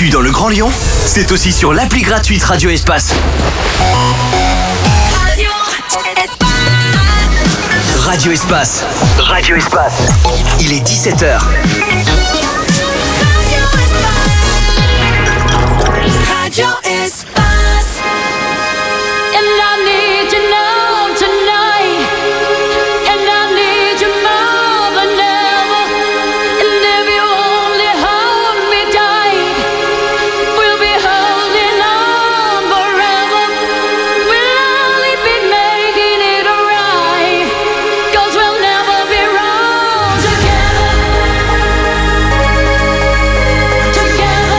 l'actu dans le Grand Lyon, c'est aussi sur l'appli gratuite Radio Espace. Radio Espace. Radio Espace. Il est 17h. Radio Espace. And I need you now tonight. And I need you more than ever. And if you only hold me tight, we'll be holding on forever. We'll only be making it right, 'cause we'll never be wrong together. Together.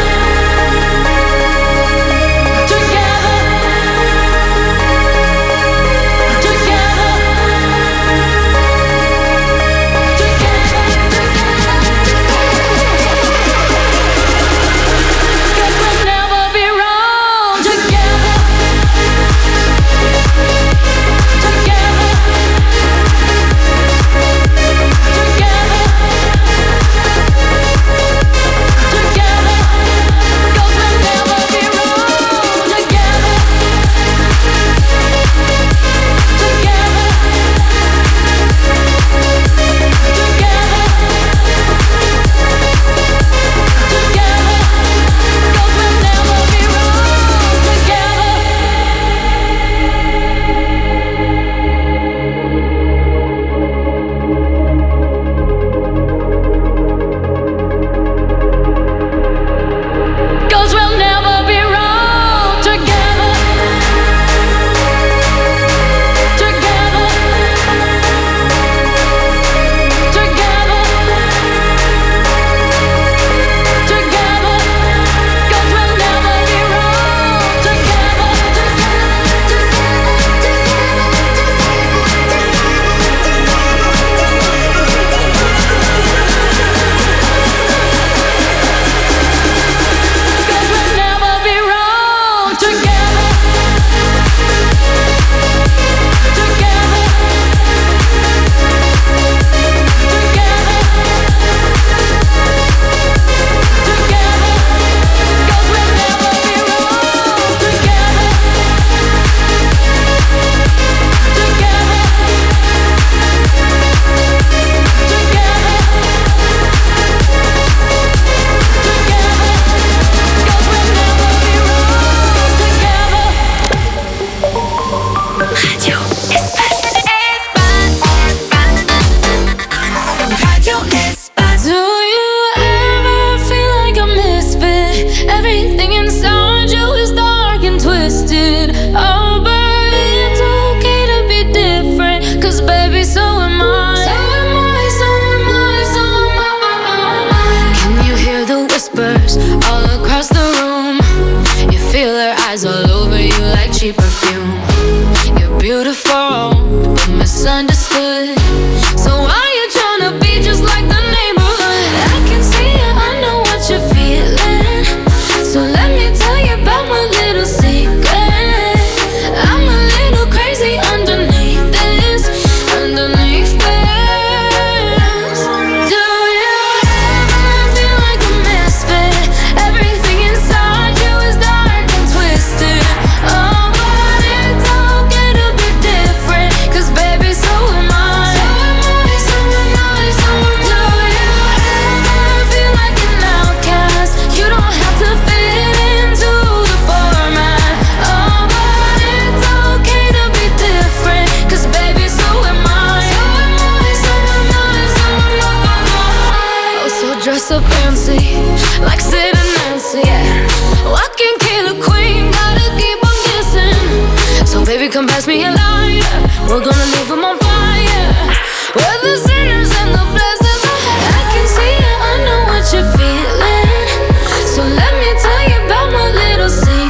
Come pass me a lighter. We're gonna leave them on fire. We're the sinners and the blessings. I can see it, I know what you're feeling. So let me tell you about my little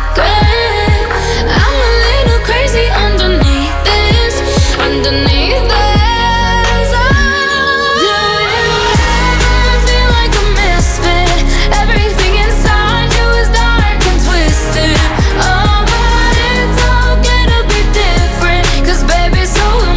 secret. I'm a little crazy underneath this. Underneath this. Do you ever feel like a misfit? Everything inside you is dark and twisted. Oh, but it's okay to be different, 'cause baby, so am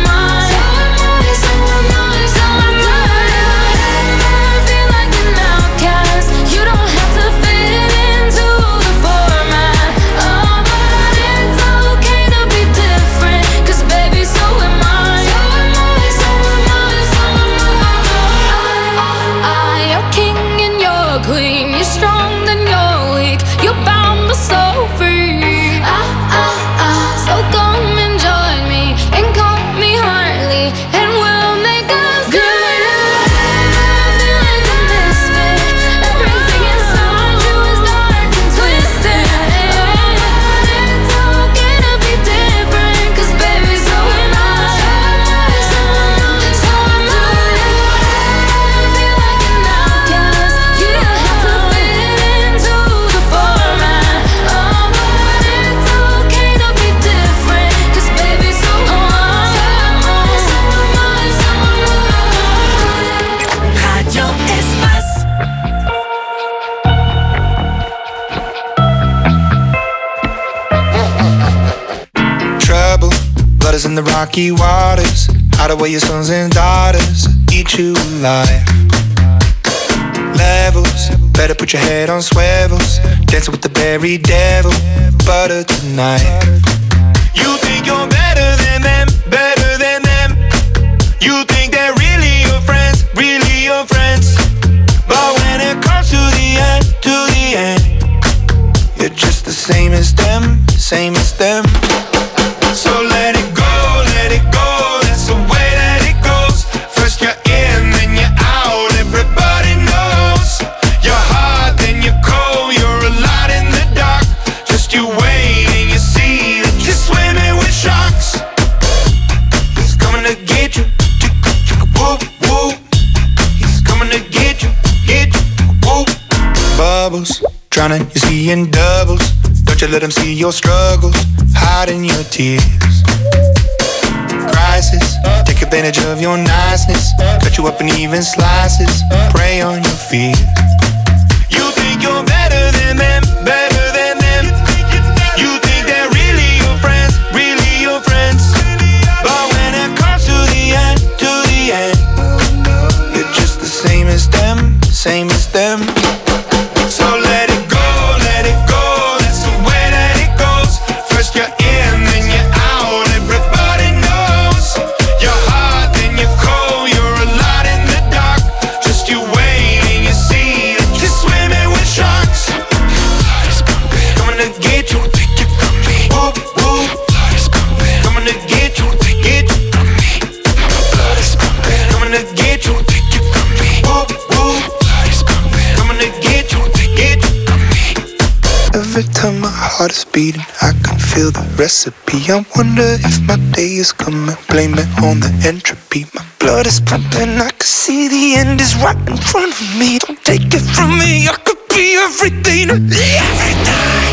Brothers in the rocky waters, hide away your sons and daughters, eat you alive. Levels, better put your head on swivels, dancing with the berry devil, butter tonight. You think you're better than them, better than them. You think they're really your friends, really your friends. But when it comes to the end, you're just the same as them, same as them. So let it go, that's the way that it goes. First you're in, then you're out, everybody knows. You're hot, then you're cold, you're a lot in the dark. Just you wait and you see that you're swimming with sharks. He's coming to get you, whoop, whoop. He's coming to get you, whoop. Bubbles, drowning, you see in doubles. Don't you let them see your struggles, hiding your tears. Crisis, take advantage of your niceness, cut you up in even slices, prey on your fears. You think you're better than them, better than them. You think they're really your friends, really your friends. But when it comes to the end, you're just the same as them, same as them. So let it go, that's the way that it goes. First you're in, then you're out, everybody knows. You're hot, then you're cold, you're a lot in the dark. Just you wait and you see that you're swimming with sharks. Coming to get you, whoop, whoop. Coming to get you, from me. Coming to get you, whoop, whoop. Coming to get you, from me. Every time my heart is beating, I can feel the recipe. I wonder if my day is coming, blame it on the entropy. My blood is pumping, I can see the end is right in front of me. Don't take it from me, I could be everything, everything.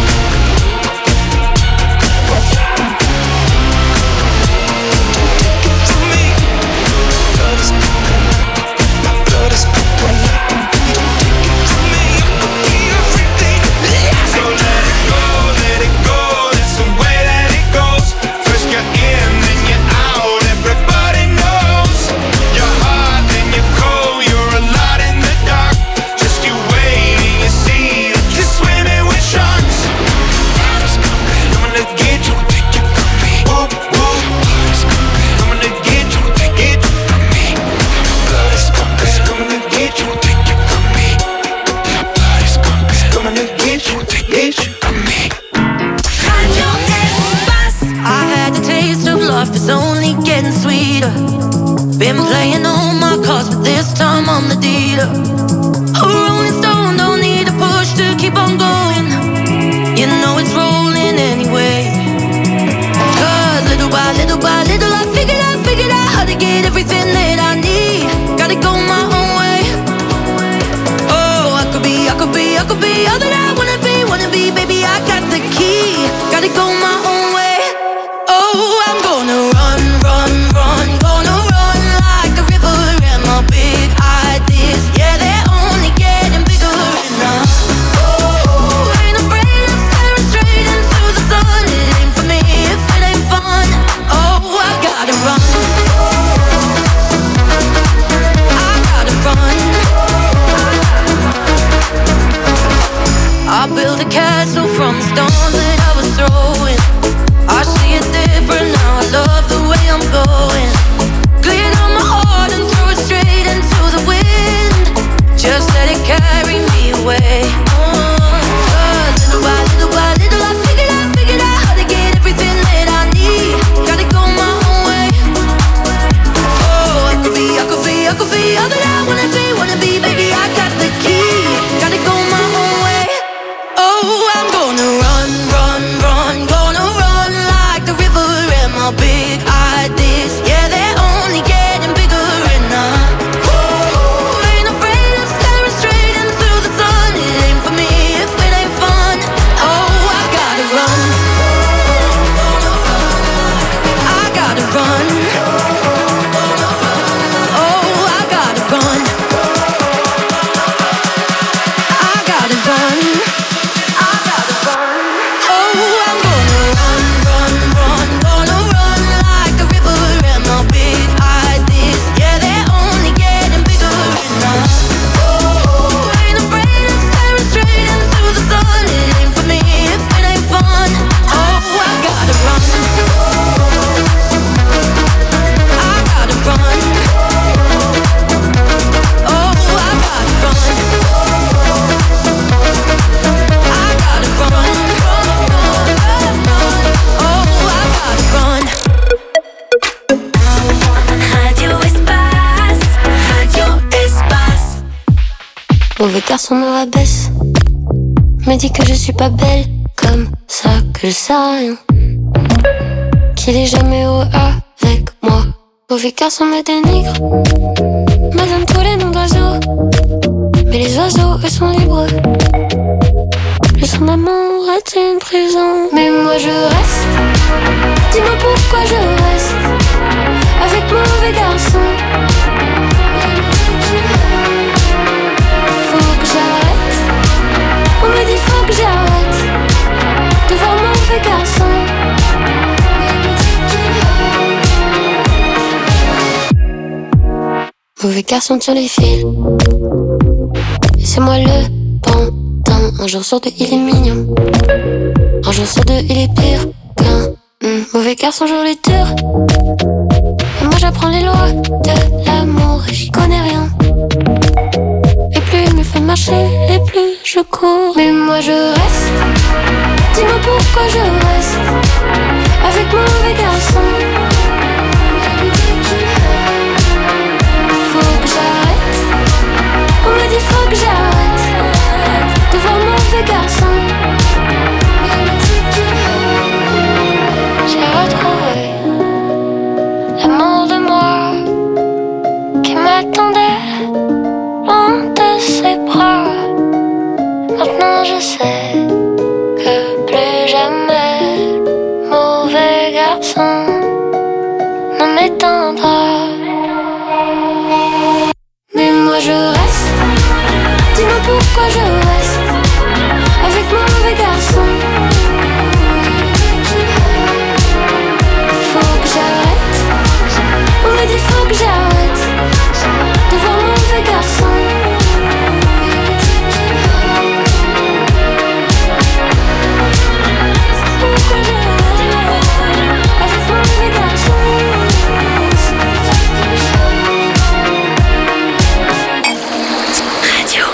It's only getting sweeter. Been playing all my cards, but this time I'm the dealer. A rolling stone, don't need a push to keep on going. You know it's rolling anyway. Cause little by little by little I figured out how to get everything that I need. Gotta go my own way. Oh, I could be all that I wanna be, baby, I got the key. Gotta go my own way. Oh, I'm gonna run, gonna run like a river. And my big ideas, yeah, they're only getting bigger. And oh, ain't afraid of staring straight into the sun. It ain't for me if it ain't fun. Oh, I gotta run, I gotta run. I built a castle from the stones that I was throwing. I see it different now, I love the way I'm going. Clean out my heart and throw it straight into the wind. Just let it carry me away. Cause little by little I figured out how to get everything that I need. Gotta go my own way. Oh, I could be all that I wanna be, baby, I got the key. Gotta go my own way. Oh, I'm gonna run. garçon me rabaisse, me dit que je suis pas belle comme ça, que je sais rien, qu'il est jamais heureux avec moi. Mauvais garçon me dénigre, me donne tous les noms d'oiseaux, mais les oiseaux eux sont libres. Le son d'amour est une prison, mais moi je reste. Dis-moi pourquoi je reste avec mauvais garçon. Faut que j'arrête, on me dit faut que j'arrête de voir mauvais garçon. Mauvais garçon sur les fils, et c'est moi le pantin. Un jour sur deux il est mignon, un jour sur deux il est pire qu'un mauvais garçon joue les tours. Et moi j'apprends les lois de l'amour et j'y connais rien. Et plus il me fait marcher, et plus je cours. Mais moi je reste, dis-moi pourquoi je reste avec mauvais garçon. Faut que j'arrête, on me dit faut que j'arrête de voir mauvais garçon. J'ai retrouvé l'amour de moi qui m'attendait loin de ses bras. Maintenant je sais que plus jamais mauvais garçon ne m'éteindra. Mais moi je reste, dis-moi pourquoi je reste avec mauvais garçon. Faut que j'arrête, on me dit faut que j'arrête de voir mauvais garçon. Pourquoi j'arrête avec mauvais garçon. Radio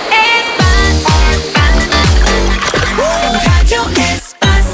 Espace.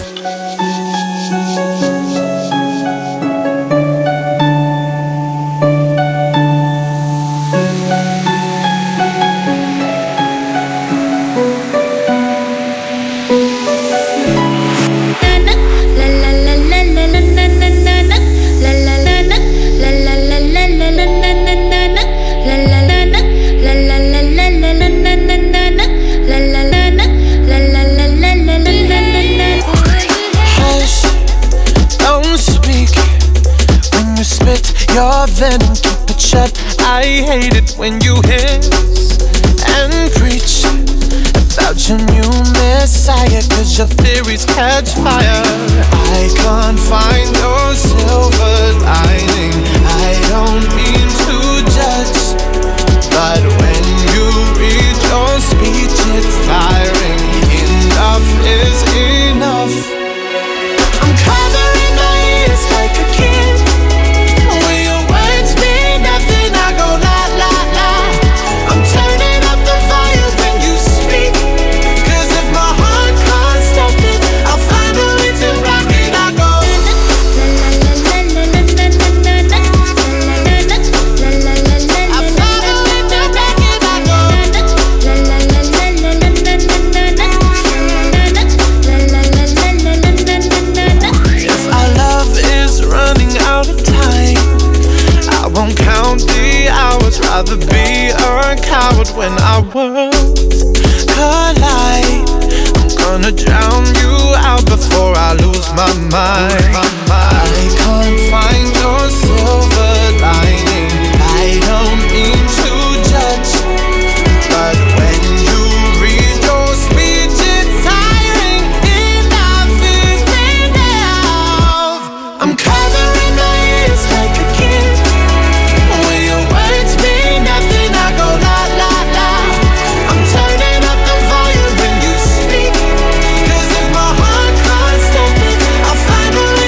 Your venom, keep it shut. I hate it when you hiss and preach about your new messiah, cause your theories catch fire. I can't find your silver lining. I don't mean to judge, but when you read your speech it's tiring. Enough is enough. I'm covering my ears like a kid. Rather be a coward when our worlds collide. I'm gonna drown you out before I lose my mind. I can't find your silver lining. I don't mean to judge, but when you read your speech it's tiring. Enough is enough. I'm covering my ears like a kid. When your words mean nothing, I go la la la. I'm turning up the volume when you speak, cause if my heart can't stop it, I'll find a way.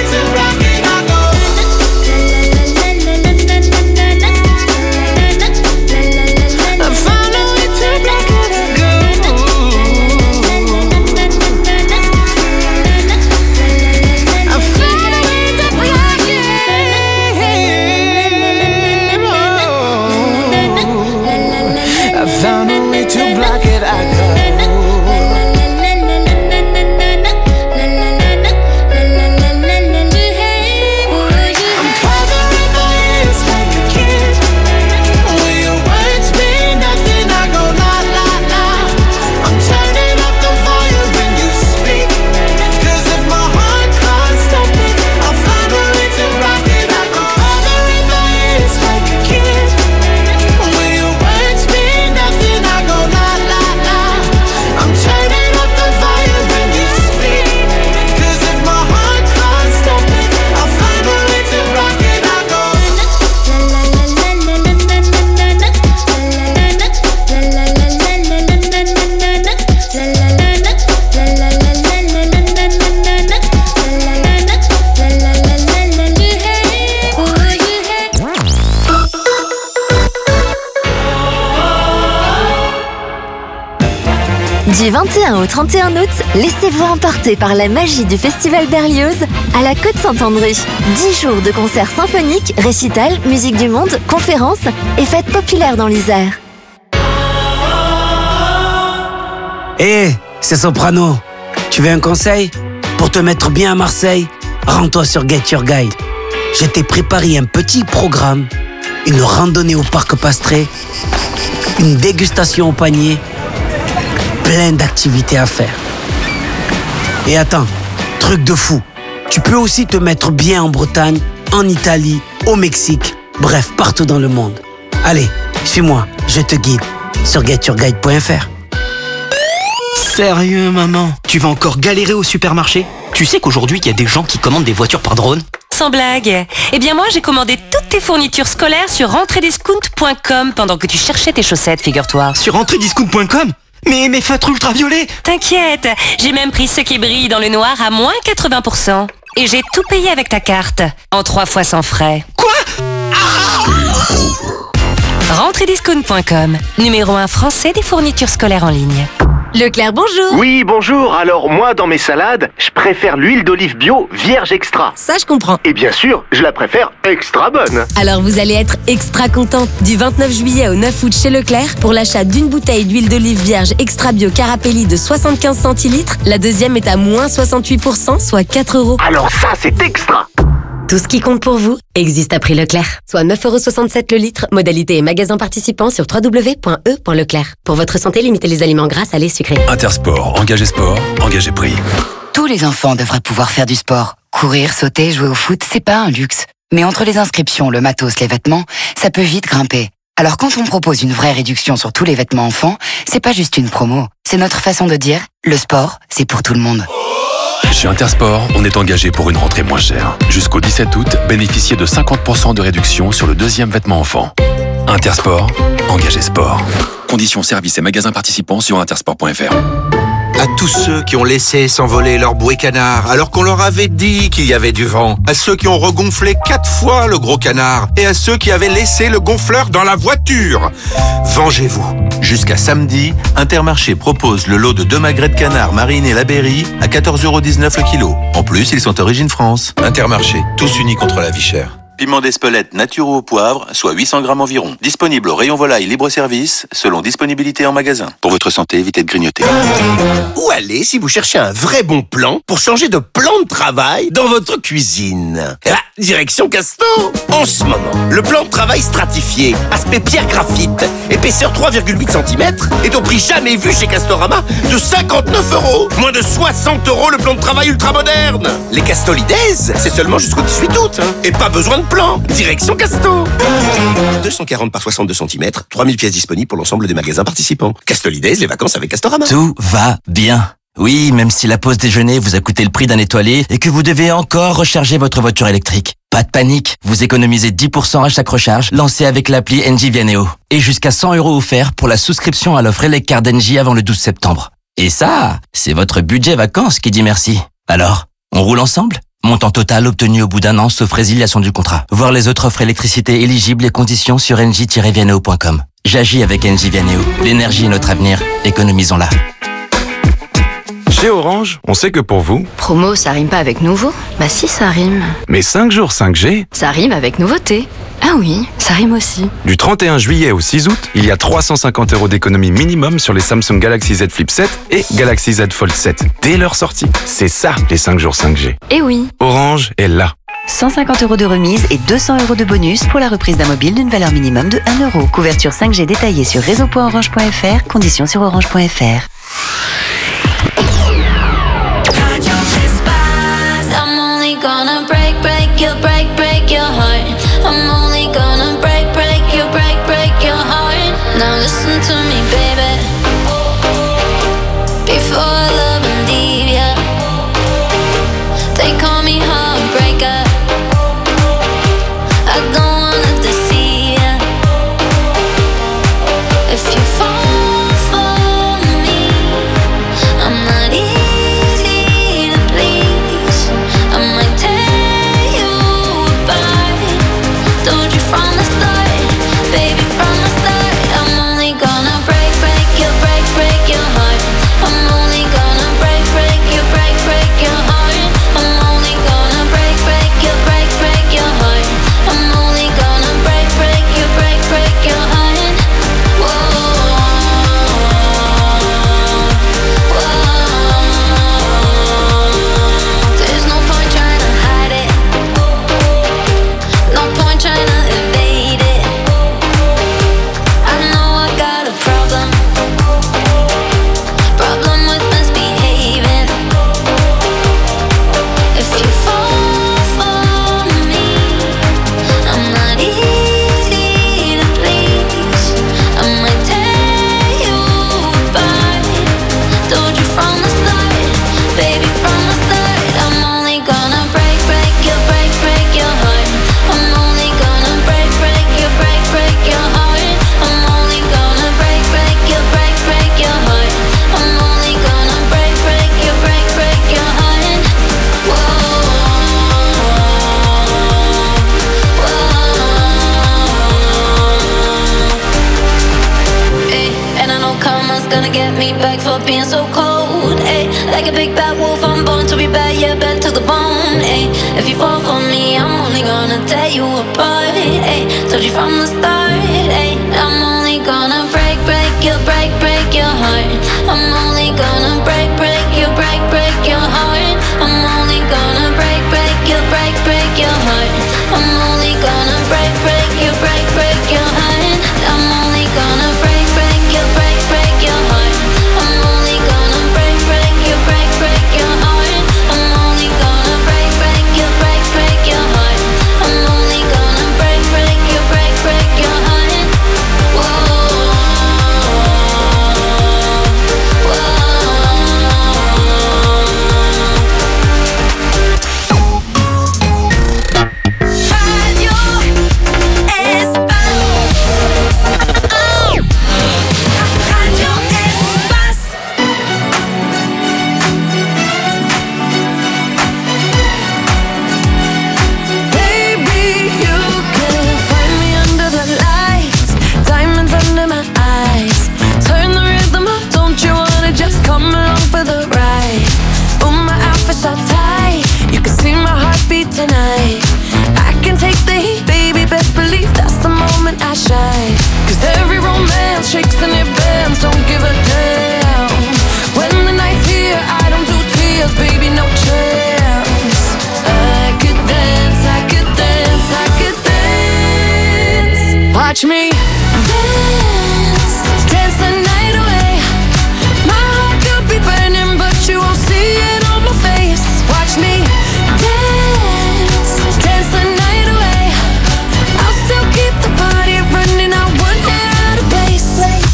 Du 21 au 31 août, laissez-vous emporter par la magie du Festival Berlioz à la Côte-Saint-André. 10 jours de concerts symphoniques, récitals, musique du monde, conférences et fêtes populaires dans l'Isère. Hé, c'est Soprano. Tu veux un conseil? Pour te mettre bien à Marseille, rends-toi sur Get Your Guide. Je t'ai préparé un petit programme, une randonnée au parc Pastré, une dégustation au panier, plein d'activités à faire. Et attends, truc de fou, tu peux aussi te mettre bien en Bretagne, en Italie, au Mexique, bref, partout dans le monde. Allez, suis-moi, je te guide sur getyourguide.fr. Sérieux, maman? Tu vas encore galérer au supermarché? Tu sais qu'aujourd'hui, il y a des gens qui commandent des voitures par drone? Sans blague. Eh bien moi, j'ai commandé toutes tes fournitures scolaires sur rentrediscount.com pendant que tu cherchais tes chaussettes, figure-toi. Sur rentrediscount.com? Mais mes feutres ultraviolets! T'inquiète, j'ai même pris ceux qui brillent dans le noir à moins 80%. Et j'ai tout payé avec ta carte, en 3 fois sans frais. Quoi? Rentrediscount.com, numéro 1 français des fournitures scolaires en ligne. Leclerc, bonjour. Oui, bonjour. Alors, moi, dans mes salades, je préfère l'huile d'olive bio vierge extra. Ça, je comprends. Et bien sûr, je la préfère extra bonne. Alors, vous allez être extra content. Du 29 juillet au 9 août chez Leclerc, pour l'achat d'une bouteille d'huile d'olive vierge extra bio Carapelli de 75 centilitres, la deuxième est à moins 68%, soit 4 €. Alors ça, c'est extra. Tout ce qui compte pour vous existe à prix Leclerc. Soit 9,67 € le litre. Modalité et magasins participants sur www.e.leclerc. Pour votre santé, limitez les aliments gras, salés, sucrés. Intersport, engagez sport, engagez prix. Tous les enfants devraient pouvoir faire du sport. Courir, sauter, jouer au foot, c'est pas un luxe. Mais entre les inscriptions, le matos, les vêtements, ça peut vite grimper. Alors quand on propose une vraie réduction sur tous les vêtements enfants, c'est pas juste une promo. C'est notre façon de dire, le sport, c'est pour tout le monde. Chez Intersport, on est engagé pour une rentrée moins chère. Jusqu'au 17 août, bénéficiez de 50% de réduction sur le deuxième vêtement enfant. Intersport, engagé sport. Conditions, services et magasins participants sur intersport.fr. À tous ceux qui ont laissé s'envoler leur bouée canard alors qu'on leur avait dit qu'il y avait du vent. À ceux qui ont regonflé 4 fois le gros canard. Et à ceux qui avaient laissé le gonfleur dans la voiture. Vengez-vous. Jusqu'à samedi, Intermarché propose le lot de 2 magrets de canard marinés la Berry à 14,19 € le kilo. En plus, ils sont origine France. Intermarché, tous unis contre la vie chère. Piment d'Espelette nature au poivre, soit 800 grammes environ. Disponible au rayon volaille libre-service, selon disponibilité en magasin. Pour votre santé, évitez de grignoter. Où aller si vous cherchez un vrai bon plan pour changer de plan de travail dans votre cuisine? Direction Casto. En ce moment, le plan de travail stratifié, aspect pierre graphite, épaisseur 3,8 cm, est au prix jamais vu chez Castorama de 59 €. Moins de 60 € le plan de travail ultra moderne. Les Castolides, c'est seulement jusqu'au 18 août. Et pas besoin de plan. Direction Casto. 240 par 62 cm, 3000 pièces disponibles pour l'ensemble des magasins participants. Castolides, les vacances avec Castorama. Tout va bien. Oui, même si la pause déjeuner vous a coûté le prix d'un étoilé et que vous devez encore recharger votre voiture électrique. Pas de panique, vous économisez 10% à chaque recharge, lancée avec l'appli Engie Vianeo. Et jusqu'à 100 € offerts pour la souscription à l'offre Eleccar d'Engie avant le 12 septembre. Et ça, c'est votre budget vacances qui dit merci. Alors, on roule ensemble ? Montant total obtenu au bout d'un an, sauf résiliation du contrat. Voir les autres offres électricité éligibles et conditions sur engie-vianeo.com. J'agis avec Engie Vianeo. L'énergie est notre avenir. Économisons-la. Chez Orange, on sait que pour vous... Promo, ça rime pas avec nouveau? Bah si, ça rime. Mais 5 jours 5G... Ça rime avec nouveauté. Ah oui, ça rime aussi. Du 31 juillet au 6 août, il y a 350 € d'économie minimum sur les Samsung Galaxy Z Flip 7 et Galaxy Z Fold 7 dès leur sortie. C'est ça, les 5 jours 5G. Eh oui. Orange est là. 150 € de remise et 200 € de bonus pour la reprise d'un mobile d'une valeur minimum de 1 €. Couverture 5G détaillée sur réseau.orange.fr, conditions sur orange.fr. Break your heart. I'm only gonna break your heart. Now listen to me, baby. Before I love and leave ya, they call me heartbreaker. I don't wanna deceive ya. If you fall for me, me back for being so cold, ayy. Like a big bad wolf, I'm born to be bad, yeah, bad to the bone, ayy. If you fall for me, I'm only gonna tear you apart, ayy. Told you from the start, ayy. I'm only gonna break your heart. I'm only gonna break your heart. I'm only gonna break your heart. I'm only gonna break your heart. I'm only gonna break your heart. I'm only gonna break your heart. I'm only gonna break your heart. I'm only gonna break your heart. Whoa. Tonight, I can take the heat, baby, best believe that's the moment I shine. Cause every romance shakes and it bends, don't give a damn. When the night's here, I don't do tears, baby, no chance. I could dance, I could dance, I could dance. Watch me dance, dance the night away. My heart could be burning, but you won't see it on my face. Watch me dance, dance the night away. I'll still keep the party running, I won't get out of place.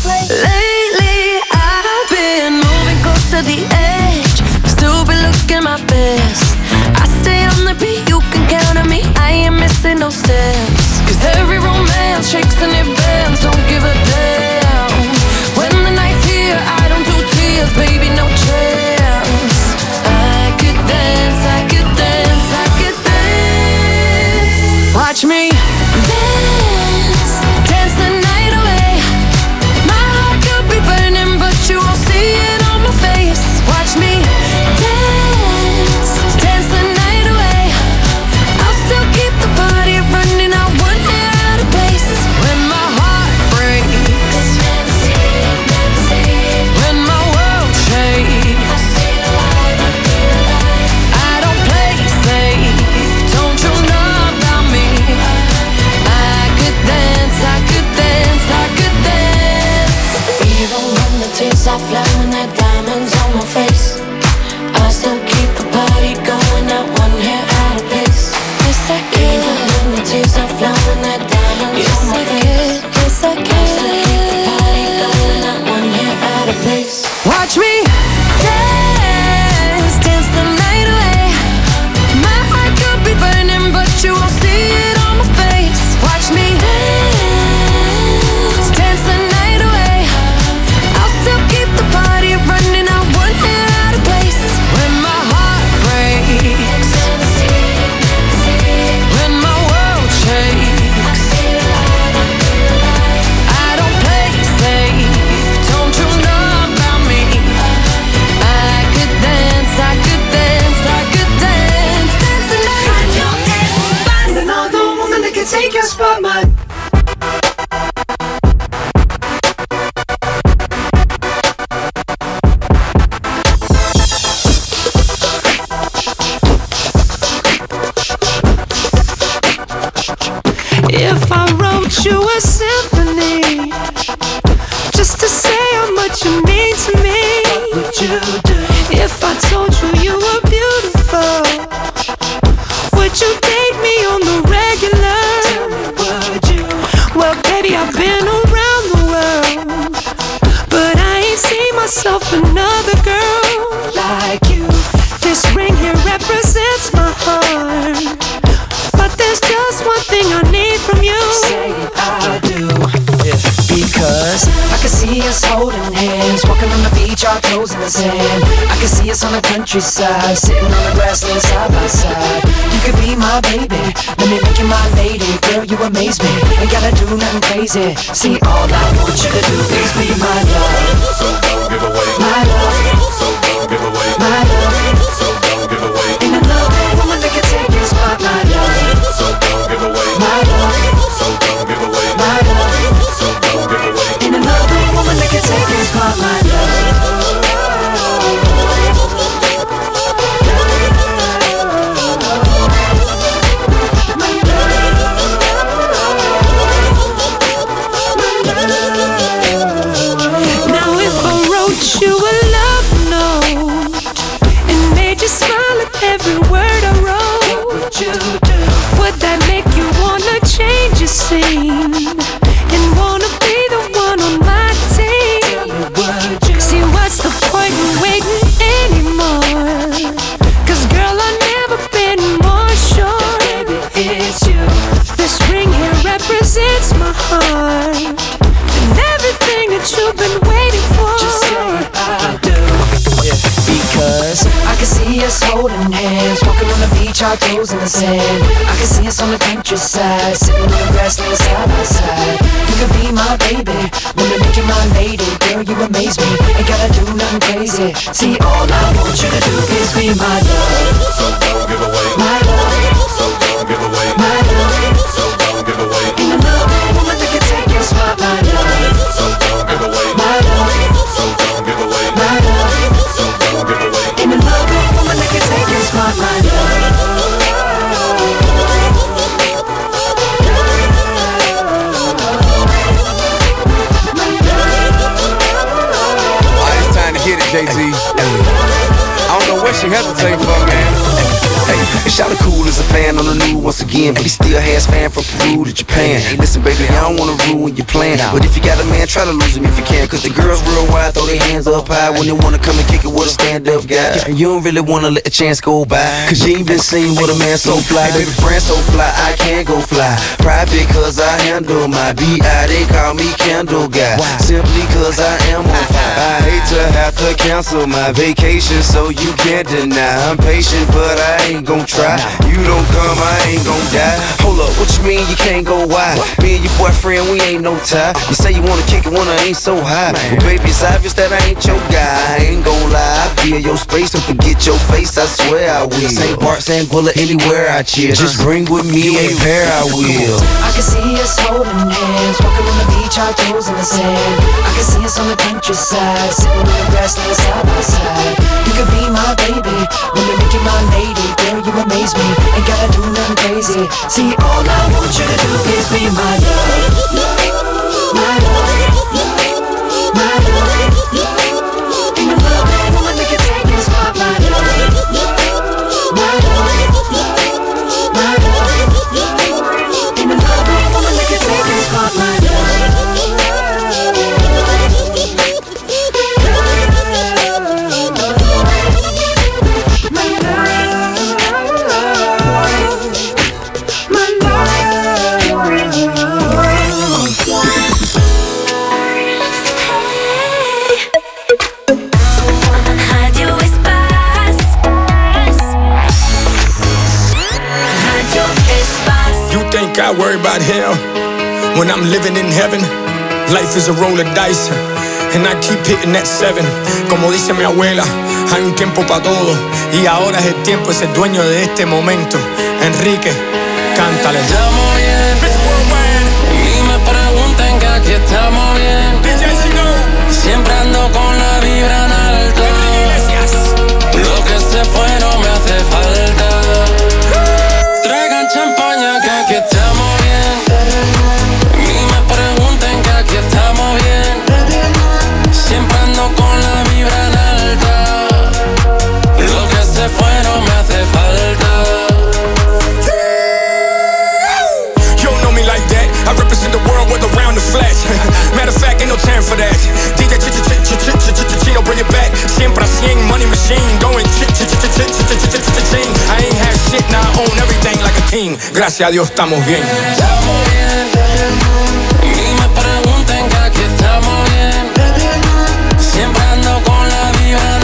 Lately I've been moving close to the edge, still be looking my best. I stay on the beat, you can count on me, I ain't missing no steps. Cause every romance shakes and it bends, don't give a damn. When the night's here, I don't do tears, baby, no chance. I could dance, I could dance, I could dance. Watch me dance, dance the night away. My heart could be burning, but you won't see it on my face. Watch me dance, dance the night away. I'll still keep the party running, I won't get out of place. When my heart breaks, when my world shakes, I don't play safe, don't you know about me? I could dance, I could dance, I could dance. Even when the tears are flowing, that diamonds on my face, I still keep the party going, not one hair out of place. Yes, I can. Even when the tears are flowing, that diamonds on my face, yes, I can. I still keep the party going, not one hair out of place. Watch me dance, dance the night away. My heart could be burning, but you won't see it on my face. Watch me dance, dance the night away. I'll still keep the party running, I won't get out of place. When my heart breaks, when my world shakes, I don't play safe, don't you know about me? I could dance, I could dance, I could dance, dance the night. Need another woman that can take your spot, man. If I wrote you a symphony, just to say how much you mean to me, what would you do? If I told you you were beautiful, would you date me on the regular? Tell me, would you? Well, baby, I've been around the world, but I ain't seen myself another girl like you. This ring here represents my heart, but there's just one thing I need from you. Say I do. the sand. I can see us on the countryside, sitting on the grassland side by side. You could be my baby, let me make you my lady. Girl, you amaze me, ain't gotta do nothing crazy. See, all I want you to do is be my love. So don't give away my love. So don't give away my love. So don't give away. Ain't another woman that can take your spot, my love. So don't give away my love. So don't give away my love. So don't give away. Ain't another woman that can take your spot, my love. You a love note and made you smile at every word I wrote. What would you do? Would that make you wanna change your scene and wanna be the one on my team? Would you? See, what's the point in waiting anymore? 'Cause girl, I've never been more sure. Baby, it's you. This ring here represents my heart and everything that you've been waiting for. Just say I do. Because I can see us holding hands, walking on the beach, our toes in the sand. I can see us on the countryside, sitting on the grassland side by side. You could be my baby, let me make you my lady. Girl, you amaze me, ain't gotta do nothing crazy. See, all I want you to do is be my love. So don't give away my love. So don't give away my love. So don't give away. Ain't another woman that can take your spot, my love. So don't give away my love. So don't give away my love. So don't give away. Ain't another woman that can take your spot, my love. It's time to hit it, Jay-Z. I don't know what she hesitating for, man. Hey, Shawty cool as a fan on the new once again, but he still has fan from Peru to Japan. Listen, baby, I don't wanna ruin your plan, but if you got a man, try to lose him if you can. 'Cause the girls real wide, throw their hands up high when they wanna come and kick it with a stand-up guy. And you don't really wanna let the chance go by, 'cause you ain't been seen with a man so fly. Baby, friend so fly, I can't go fly. Private 'cause I handle my B.I. They call me Candle Guy, simply 'cause I am on fire. I hate to have to cancel my vacation, so you can't deny. I'm patient, but I ain't gon' try. You don't come, I ain't gon' die. Hold up, what you mean you can't go wide? Me and your boyfriend, we ain't no tie. You say you wanna kick it when I ain't so high. Well, baby, it's obvious that I ain't your guy. I ain't gon' lie, I feel your space and forget your face, I swear I will. St. Bart, St. Bullet, anywhere I cheer. Just bring with me a pair, I will. I can see us holding hands, walking on the beach, our toes in the sand. I can see us on the countryside, sitting on the grassland side by side. You could be my baby, let me make you my lady. Girl, you amaze me, ain't gotta do nothing crazy. See, all I want you to do is be my love. My love. My love. Ain't another woman that can take your spot, my love. My love. My love. Ain't another woman that can take your spot, my love. I worry about hell when I'm living in heaven. Life is a roll of dice and I keep hitting that 7. Como dice mi abuela, hay un tiempo para todo y ahora es el tiempo de ser dueño de este momento. Enrique, cántale. Estamos bien, y me preguntan que aquí estamos bien. Siempre ando con la vibra en alto. Lo que se fue no me hace falta. Traigan champaña que aquí estamos bien. Ni me pregunten que aquí estamos bien. Siempre ando con la vibra en alta. Lo que se fue no me hace falta. You don't know me like that. I represent the world with around the flash. Matter of fact, ain't no time for that. DJ Chino, bring it back. Siempre a 100, money machine. Going I ain't had shit, now I own everything like a king. Gracias a Dios estamos bien. Estamos bien. Ni me pregunten que aquí estamos bien. Siempre ando con la vibra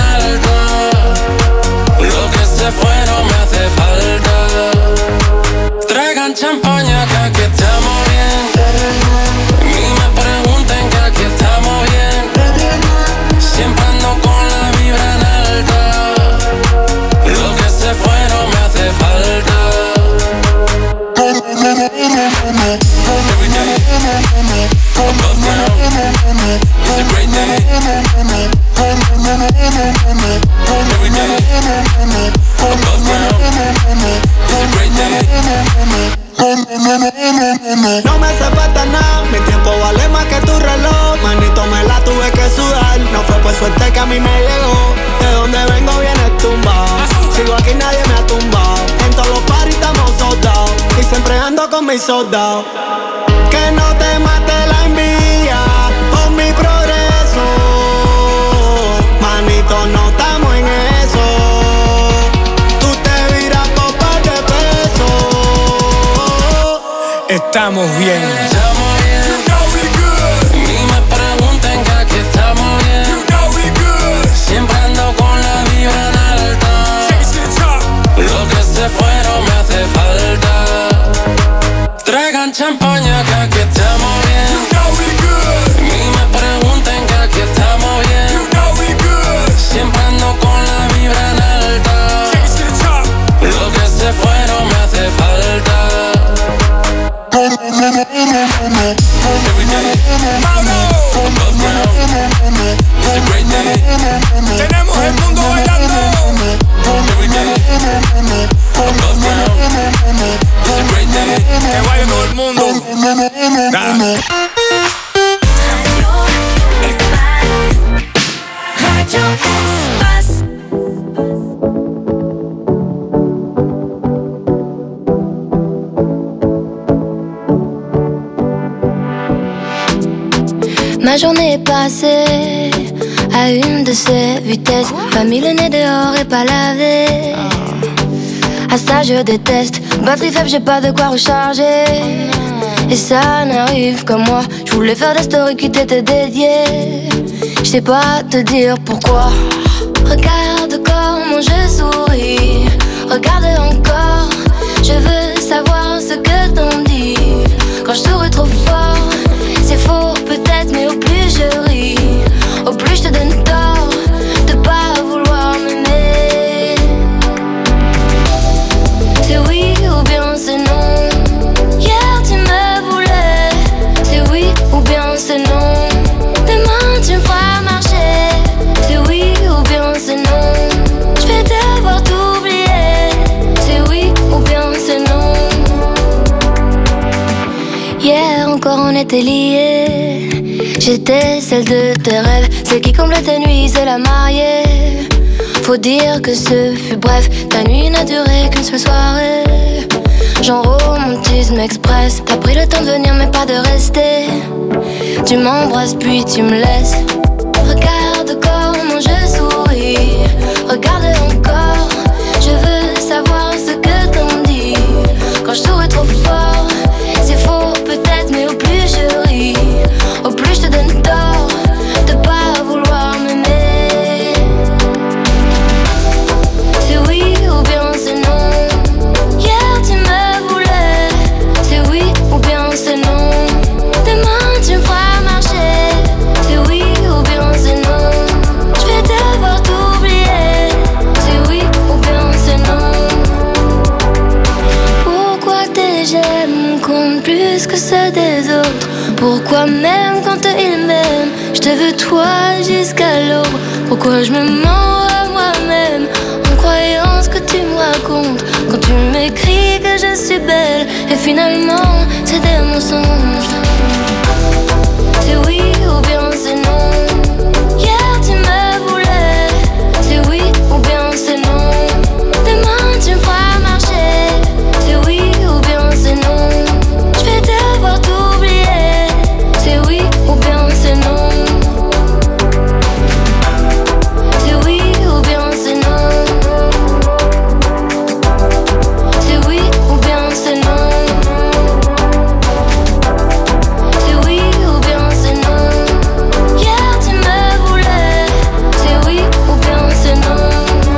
No me hace falta nada, mi tiempo vale más que tu reloj. Manito, me la tuve que sudar. No fue por suerte que a mí me llegó. De donde vengo viene tumbado. Sigo aquí, nadie me ha tumbado. En todos los paris estamos soldados. Y siempre ando con mis soldados. Que no te mate la envidia por mi progreso. Manito, no estamos en eso. Tú te viras por par de pesos. Estamos bien. Estamos bien. You know we good. Ni me pregunten que aquí estamos bien. You know we good. Siempre ando con la vibra en alta. Lo que se fueron me hace falta. Traigan champaña que aquí estamos bien. You know we good. Ni me pregunten que aquí estamos bien. You know we good. Siempre ando con la vibra en alta. Lo que se fueron me hace falta. Every day, above ground. It's a great day. Tenemos el mundo bailando. Every day, above ground. It's a great day. Que baile todo el mundo. Radio Espace. Ma journée est passée à une de ces vitesses. Pas mis le nez dehors et pas lavé. À ça je déteste. Batterie faible, j'ai pas de quoi recharger. Et ça n'arrive qu'à moi. Je voulais faire des stories qui t'étaient dédiées. Je sais pas te dire pourquoi. Regarde comment je souris. Regarde encore. Je veux savoir ce que t'en dis. Quand je souris trop fort, c'est faux peut-être, mais au plus je ris, au plus je te donne tort de pas vouloir m'aimer. C'est oui ou bien c'est non. Hier tu me voulais. C'est oui ou bien c'est non. Demain tu me feras marcher. C'est oui ou bien c'est non. Je vais devoir t'oublier. C'est oui ou bien c'est non. Hier encore on était liés. J'étais celle de tes rêves. Celle qui comble tes nuits, c'est la mariée. Faut dire que ce fut bref. Ta nuit n'a duré qu'une seule soirée. Genre romantisme express. T'as pris le temps de venir mais pas de rester. Tu m'embrasses puis tu me laisses. Regarde comment je souris. Regarde encore. Je veux savoir ce que t'en dis. Quand je souris trop fort, c'est faux peut-être, mais au plus je ris, au plus je te donne tort de pas vouloir m'aimer. C'est oui ou bien c'est non. Hier tu me voulais. C'est oui ou bien c'est non. Demain tu me feras marcher. C'est oui ou bien c'est non. Je vais devoir t'oublier. C'est oui ou bien c'est non. Pourquoi tes j'aime comptent plus que ceux des autres? Pourquoi même quand ils m'aiment, je te veux toi jusqu'à l'aube? Pourquoi je me mens à moi-même en croyant ce que tu me racontes? Quand tu m'écris que je suis belle et finalement c'est des mensonges. C'est oui ou bien c'est non. Hier tu me voulais. C'est oui ou bien c'est non. Demain tu me feras marcher. C'est oui ou bien c'est non. Je vais devoir t'oublier. C'est oui ou bien c'est non. C'est oui ou bien c'est non. C'est oui ou bien c'est non. C'est oui ou bien c'est non. Hier tu me voulais. C'est oui ou bien c'est non.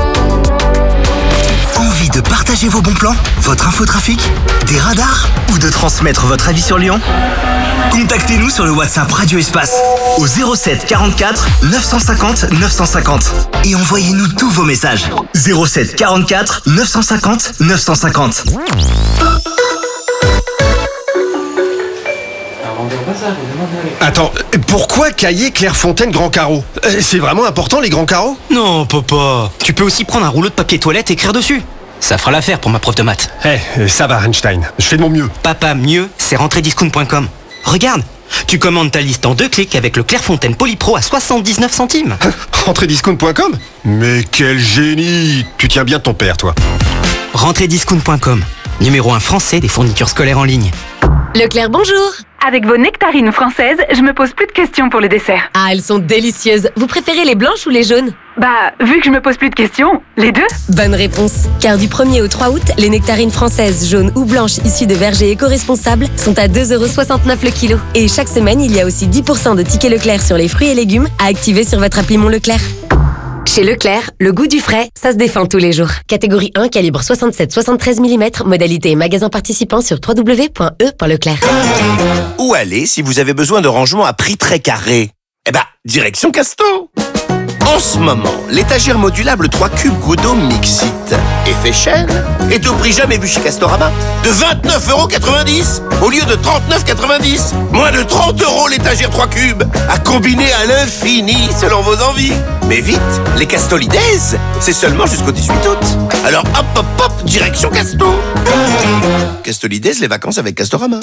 Envie de partager vos bons plans, votre infotrafic, des radars ou de transmettre votre avis sur Lyon? Contactez-nous sur le WhatsApp Radio Espace au 07 44 950 950 et envoyez-nous tous vos messages. 07 44 950 950. Attends, pourquoi cahier Clairefontaine Grand Carreau? C'est vraiment important les grands carreaux? Non, papa. Tu peux aussi prendre un rouleau de papier toilette et écrire dessus. Ça fera l'affaire pour ma prof de maths. Ça va Einstein, je fais de mon mieux. Papa, mieux, c'est rentrediscount.com. Regarde, tu commandes ta liste en 2 clics avec le Clairefontaine Polypro à 79 centimes. Rentrediscount.com? Mais quel génie! Tu tiens bien de ton père, toi. Rentrediscount.com, numéro 1 français des fournitures scolaires en ligne. Leclerc, bonjour. Avec vos nectarines françaises, je me pose plus de questions pour le dessert. Ah, elles sont délicieuses. Vous préférez les blanches ou les jaunes? Bah, vu que je me pose plus de questions, les deux. Bonne réponse. Car du 1er au 3 août, les nectarines françaises jaunes ou blanches issues de vergers éco-responsables sont à 2,69 € le kilo. Et chaque semaine, il y a aussi 10% de tickets Leclerc sur les fruits et légumes à activer sur votre appli Mon Leclerc. Chez Leclerc, le goût du frais, ça se défend tous les jours. Catégorie 1, calibre 67-73 mm, modalité et magasin participant sur www.e.leclerc. Où aller si vous avez besoin de rangement à prix très carré? Eh ben, direction Casto. En ce moment, l'étagère modulable 3 cubes Godot Mixit effet chaîne est au prix jamais vu chez Castorama de 29,90 € au lieu de 39,90 €. Moins de 30 € l'étagère 3 cubes à combiner à l'infini selon vos envies. Mais vite, les Castolides, c'est seulement jusqu'au 18 août. Alors hop hop hop, direction Casto. Castolides, les vacances avec Castorama.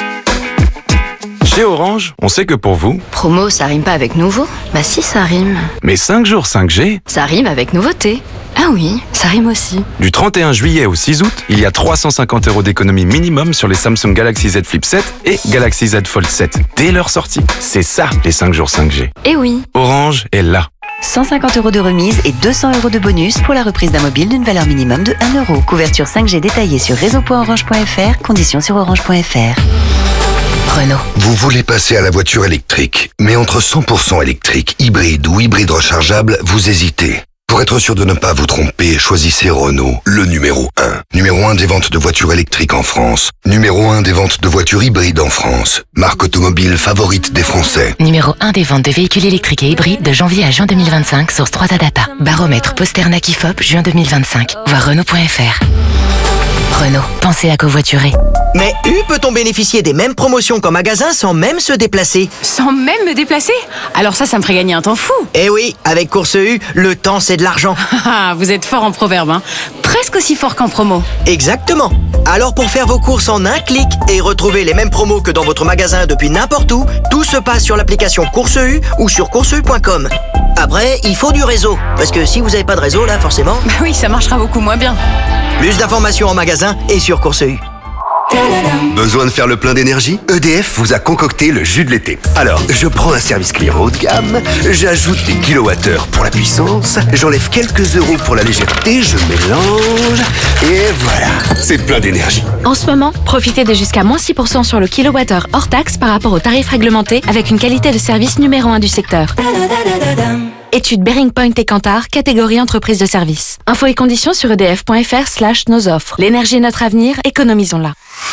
Chez Orange, on sait que pour vous... Promo, ça rime pas avec nouveau? Bah si, ça rime. Mais 5 jours 5G... Ça rime avec nouveauté. Ah oui, ça rime aussi. Du 31 juillet au 6 août, il y a 350 € d'économie minimum sur les Samsung Galaxy Z Flip 7 et Galaxy Z Fold 7 dès leur sortie. C'est ça, les 5 jours 5G. Eh oui. Orange est là. 150 € de remise et 200 € de bonus pour la reprise d'un mobile d'une valeur minimum de 1 €. Couverture 5G détaillée sur réseau.orange.fr, conditions sur orange.fr. Renault. Vous voulez passer à la voiture électrique, mais entre 100% électrique, hybride ou hybride rechargeable, vous hésitez. Pour être sûr de ne pas vous tromper, choisissez Renault, le numéro 1. Numéro 1 des ventes de voitures électriques en France. Numéro 1 des ventes de voitures hybrides en France. Marque automobile favorite des Français. Numéro 1 des ventes de véhicules électriques et hybrides de janvier à juin 2025, source 3A Data. Baromètre Posternak IFOP, juin 2025. Voir Renault.fr. Renault, pensez à covoiturer. Mais peut-on bénéficier des mêmes promotions qu'en magasin sans même se déplacer? Sans même me déplacer? Alors ça me ferait gagner un temps fou. Eh oui, avec Course U, le temps c'est de l'argent. Vous êtes fort en proverbe, hein. Presque aussi fort qu'en promo. Exactement. Alors pour faire vos courses en un clic et retrouver les mêmes promos que dans votre magasin depuis n'importe où, tout se passe sur l'application Course U ou sur courseu.com. Après, il faut du réseau, parce que si vous n'avez pas de réseau là, forcément... Bah oui, ça marchera beaucoup moins bien. Plus d'informations en magasin et sur Course U. Besoin de faire le plein d'énergie? EDF vous a concocté le jus de l'été. Alors, je prends un service client haut de gamme, j'ajoute des kilowattheures pour la puissance, j'enlève quelques euros pour la légèreté, je mélange, et voilà, c'est plein d'énergie. En ce moment, profitez de jusqu'à moins 6% sur le kilowattheure hors taxe par rapport au tarif réglementé avec une qualité de service numéro 1 du secteur. Étude Bearing Point et Kantar, catégorie entreprise de service. Infos et conditions sur edf.fr/nos offres. L'énergie est notre avenir, économisons-la.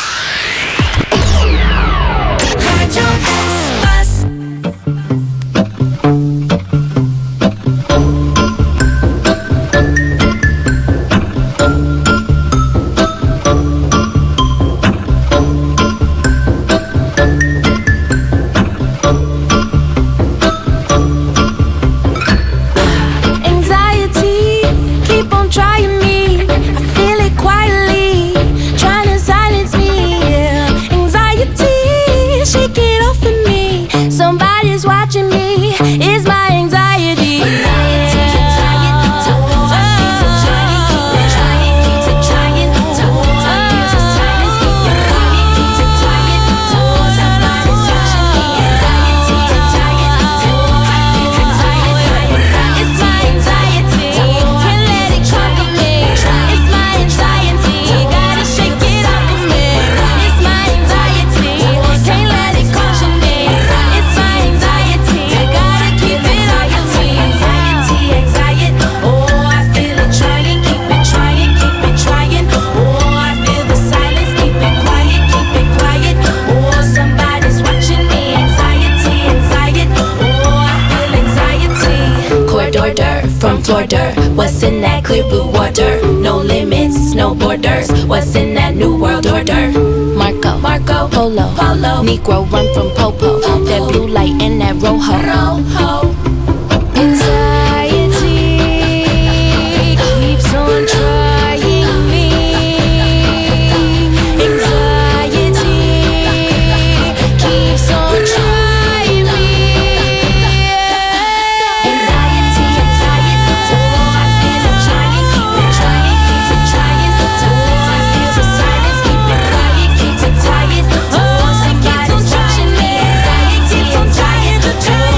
Trying me, I feel it quietly, trying to silence me. border. What's in that clear blue water? No limits, no borders. What's in that new world order? Marco, Polo, Negro run from Popo. That blue light and that rojo. Anxiety keeps on trying me. Anxiety keeps on trying me. Anxiety, so I feel I'm trying, keep it trying, keep it trying. So I feel the silence, keep it quiet, keep it tired. Somebody's touching me. Anxiety, I'm trying to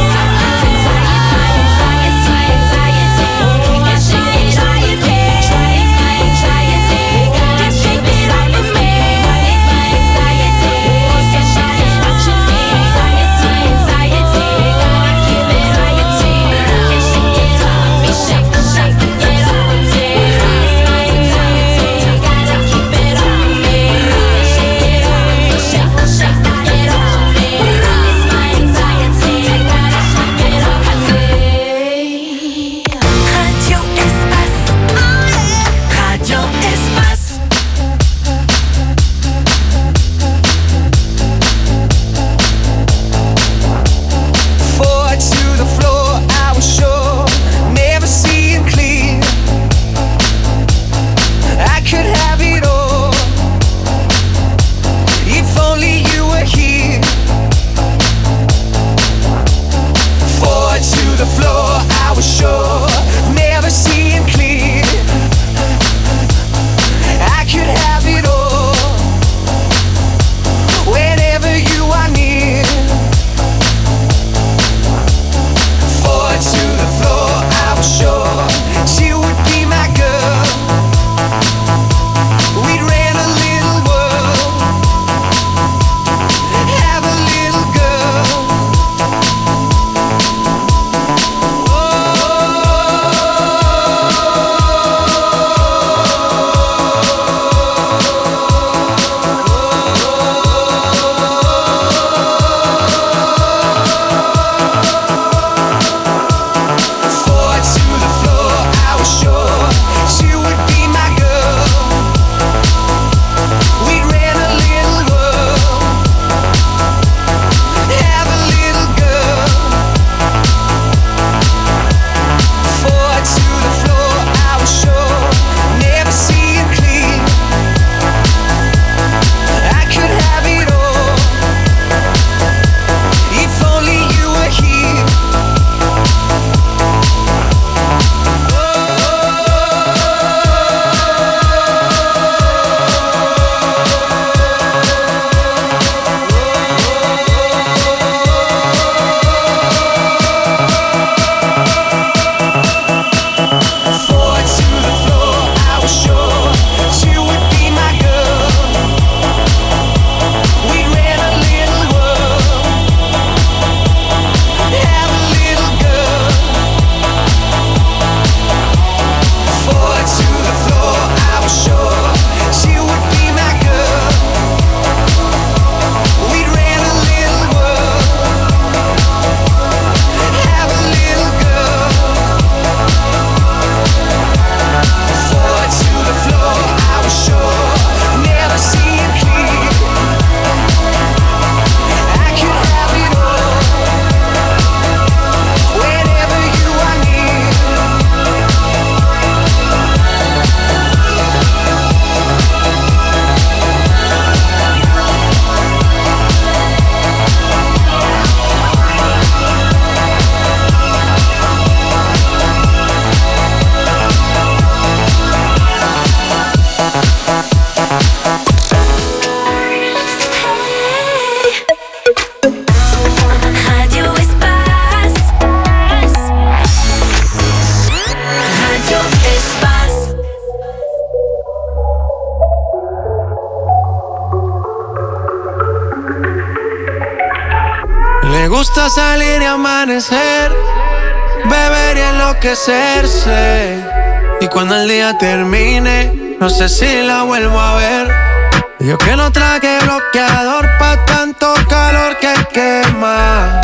Me gusta salir y amanecer, beber y enloquecerse. Y cuando el día termine, no sé si la vuelvo a ver. Yo que no traje bloqueador pa' tanto calor que quema.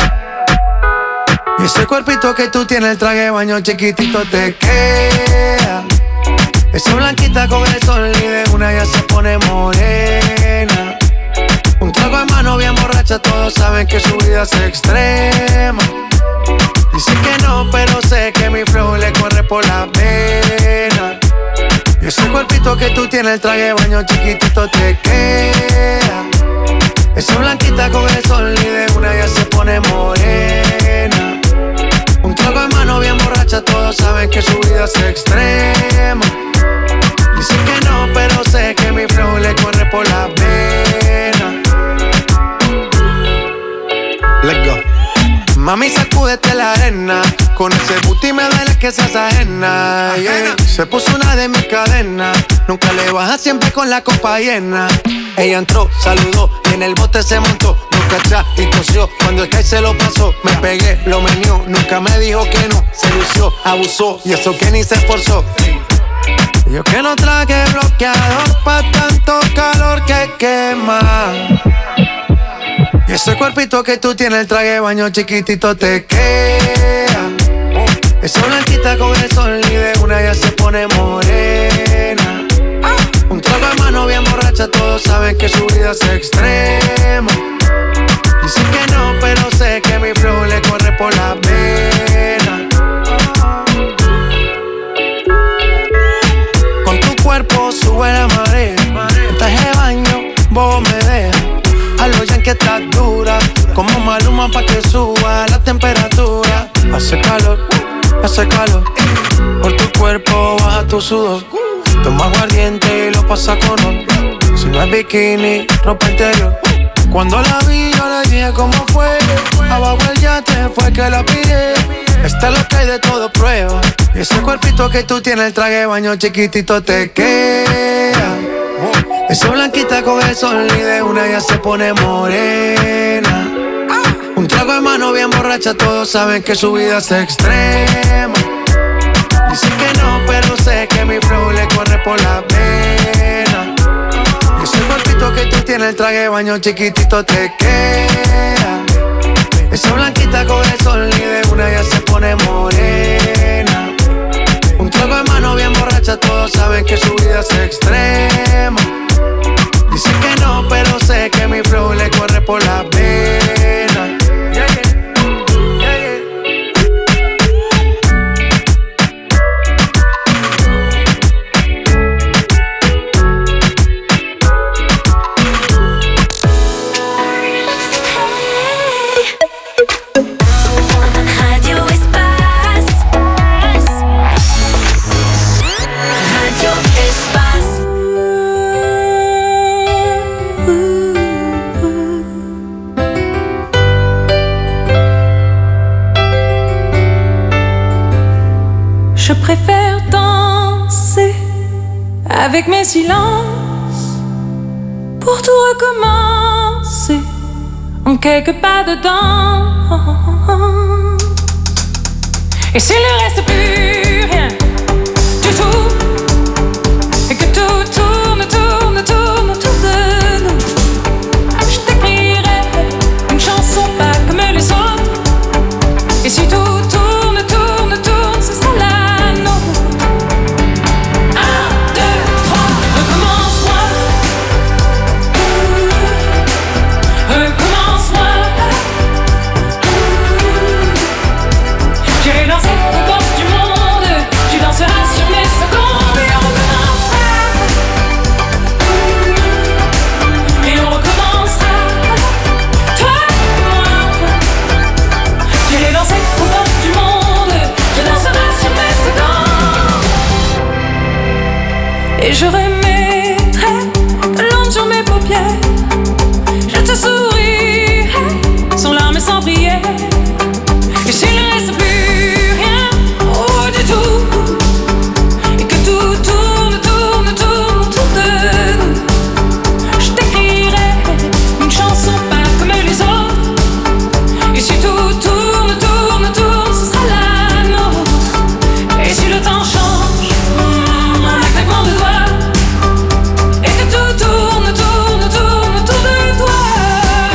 Y ese cuerpito que tú tienes, el traje de baño chiquitito te queda. Esa blanquita con el sol y de una ya se pone morena. Un trago en mano bien borracha, todos saben que su vida es extrema. Dice que no, pero sé que mi flow le corre por la pena. Y ese cuerpito que tú tienes, el traje de baño chiquitito te queda. Esa blanquita con el sol y de una ya se pone morena. Un trago en mano bien borracha, todos saben que su vida es extrema. Dice que no, pero sé que mi flow le corre por la pena. Let's go. Mami, sacúdete la arena. Con ese booty me duele que seas ajena, yeah. Se puso una de mis cadenas. Nunca le baja, siempre con la copa llena. Ella entró, saludó y en el bote se montó. Nunca atrás y tosió. Cuando el que se lo pasó, me pegué, lo menió. Nunca me dijo que no. Se lució, abusó y eso que ni se esforzó. Yo que no traje bloqueador pa' tanto calor que quema. Y ese cuerpito que tú tienes, el traje de baño chiquitito te queda. Esa blanquita con el sol y de una ya se pone morena. Un trago de mano bien borracha, todos saben que su vida es extrema. Dicen que no, pero sé que mi flow le corre por la pena. Con tu cuerpo sube la marea. En traje de baño, vos me dejas. A lo ya que estás dura, como Maluma pa' que suba la temperatura. Hace calor, por tu cuerpo baja tu sudor. Toma aguardiente y lo pasa con oro. Si no es bikini, ropa interior. Cuando la vi yo le dije cómo fue. Abajo el yate fue que la pillé. Esta es lo que hay de todo prueba. Y ese cuerpito que tú tienes, el traje de baño chiquitito te queda. Esa blanquita con el sol y de una ya se pone morena. Un trago de mano bien borracha, todos saben que su vida es extrema. Dicen que no, pero sé que mi flow le corre por la pena. Y ese cuerpito que tú tienes, el traje de baño chiquitito te queda. Esa blanquita con el sol y de una ya se pone morena. Un trago de mano bien borracha, todos saben que su vida es extrema. Dicen que no, pero sé que mi flow le corre por la pena. Yeah, yeah. Yeah, yeah. Radio Espace. Radio Espace. Je préfère danser avec mes silences pour tout recommencer en quelques pas dedans. Et s'il ne reste plus rien du tout, et que tout tourne, tourne, tourne autour de nous, je t'écrirai une chanson pas comme les autres. Et si tout tourne, tourne, tourne, ce sera la nôtre. 1, 2, 3, recommence-moi. Recommence-moi. J'irai danser aux portes du monde. Tu danseras sur mes secondes. Et on recommencera. Et on recommencera. Toi et moi. J'irai danser aux portes du monde. Tu danseras sur mes secondes. Et je remettrai de l'ombre sur mes paupières. Je te sourirai sans larmes et sans prière. Et s'il ne reste plus rien, oh du tout, et que tout tourne, tourne, tourne autour de nous, je t'écrirai une chanson pas comme les autres. Et si tout tourne, tourne, tourne, ce sera la nôtre. Et si le temps change, en un claquement de doigts, et que tout tourne, tourne, tourne autour de toi.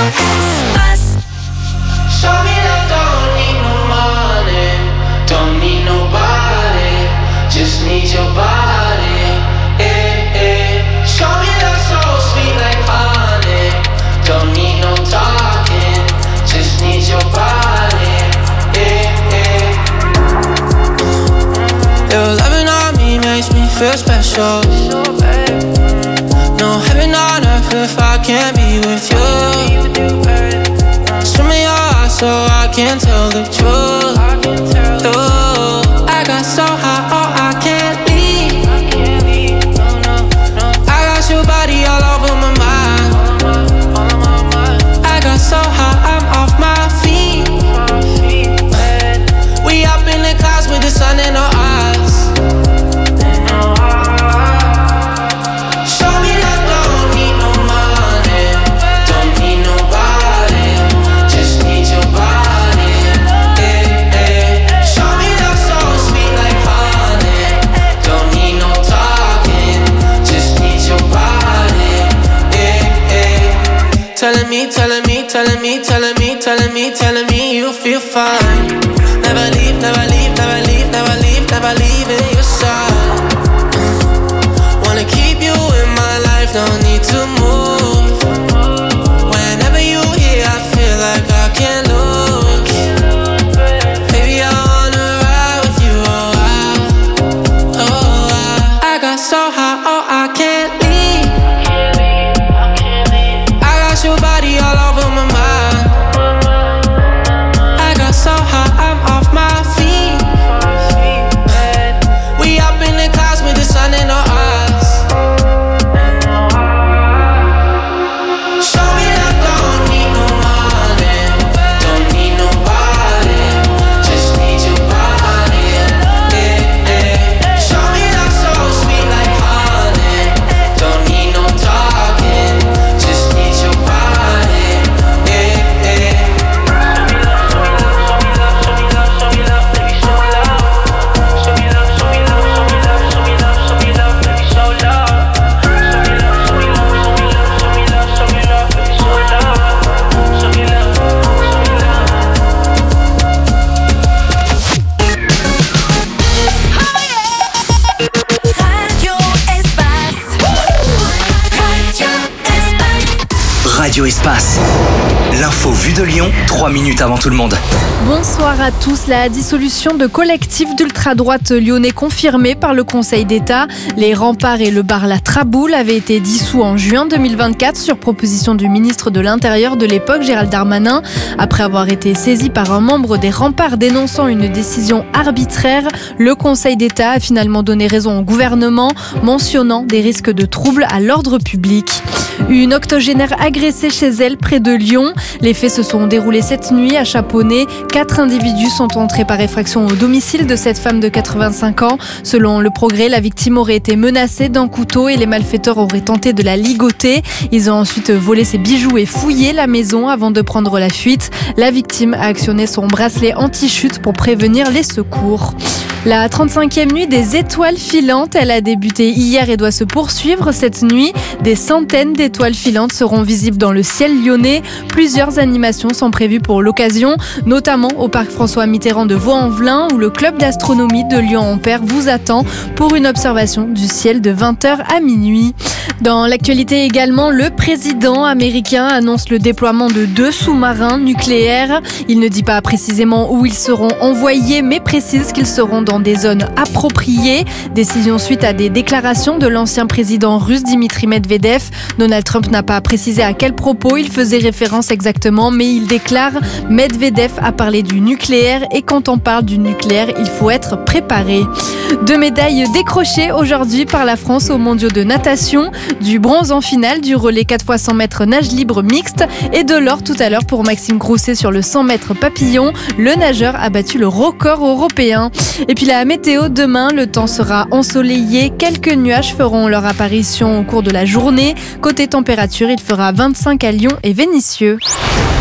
Espace. Show me love, don't need no money, don't need nobody, just need your body. Show me love so sweet like honey, don't need no talking, just need your body. Your loving on me makes me feel special. No heaven on earth if I can't be with you. Swim in your eyes so I can tell the truth. Ooh, I got so high, oh I can't leave. I got your body all over my mind. I got so high, I'm off my feet. We up in the clouds with the sun in our eyes. Show me love, don't need no money, don't need nobody, just need your body. Show me love so sweet like honey, don't need no talking, just need your body. Telling me, telling me, telling me, telling me, telling me, telling me you feel fine. Never leave, never leave, never leave, never leave, never leave in your side. Wanna keep you in my life, no need to move. Whenever you here, I feel like I can't lose. Baby, I wanna ride with you, I got so high, oh I can't leave. I got your body all over my mind. I got so high, I'm off my feet. We up in the clouds with the sun in our eyes. Show me love, don't need no money, don't need nobody, just need your body. Show me love so sweet like honey, don't need no talking, just need your body. Radio Espace. L'info vue de Lyon, 3 minutes avant tout le monde. Bonsoir à tous. La dissolution de collectifs d'ultra-droite lyonnais confirmée par le Conseil d'État. Les Remparts et le bar La Traboule avaient été dissous en juin 2024 sur proposition du ministre de l'Intérieur de l'époque, Gérald Darmanin. Après avoir été saisi par un membre des Remparts dénonçant une décision arbitraire, le Conseil d'État a finalement donné raison au gouvernement, mentionnant des risques de troubles à l'ordre public. Une octogénaire agressée chez elle près de Lyon. Les faits se sont déroulés cette nuit à Chaponnet. 4 individus sont entrés par effraction au domicile de cette femme de 85 ans. Selon Le Progrès, la victime aurait été menacée d'un couteau et les malfaiteurs auraient tenté de la ligoter. Ils ont ensuite volé ses bijoux et fouillé la maison avant de prendre la fuite. La victime a actionné son bracelet anti-chute pour prévenir les secours. La 35e nuit des étoiles filantes, elle a débuté hier et doit se poursuivre cette nuit. Des centaines d'étoiles filantes seront visibles dans le ciel lyonnais. Plusieurs animations sont prévues pour l'occasion, notamment au parc François Mitterrand de Vaux-en-Velin où le club d'astronomie de Lyon-Ampère vous attend pour une observation du ciel de 20h à minuit. Dans l'actualité également, le président américain annonce le déploiement de 2 sous-marins nucléaires. Il ne dit pas précisément où ils seront envoyés, mais précise qu'ils seront dans des zones appropriées. Décision suite à des déclarations de l'ancien président russe Dimitri Medvedev. Donald Trump n'a pas précisé à quel propos il faisait référence exactement, mais il déclare « Medvedev a parlé du nucléaire et quand on parle du nucléaire, il faut être préparé ». 2 médailles décrochées aujourd'hui par la France aux mondiaux de natation. Du bronze en finale du relais 4x100 mètres nage libre mixte et de l'or tout à l'heure pour Maxime Grousset sur le 100 mètres papillon. Le nageur a battu le record européen. Et puis la météo, demain, le temps sera ensoleillé. Quelques nuages feront leur apparition au cours de la journée. Côté température, il fera 25 à Lyon et Vénissieux.